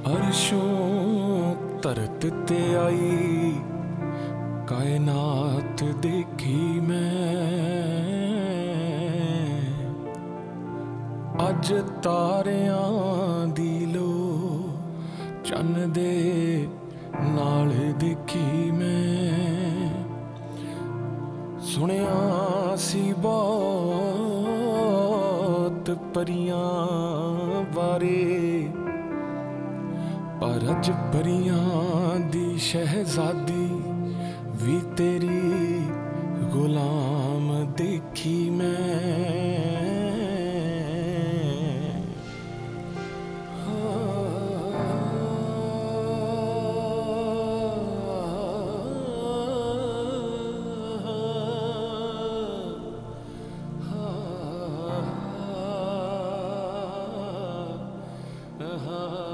अर्शों तरत ते आई कायनात देखी मैं। अज तारियां दी लो चन्न दे नाल देखी मैं। सुनिया सी बहुत परियां बारे पर अज परियां दी शहजादी भी तेरी गुलाम देखी मैं। हाँ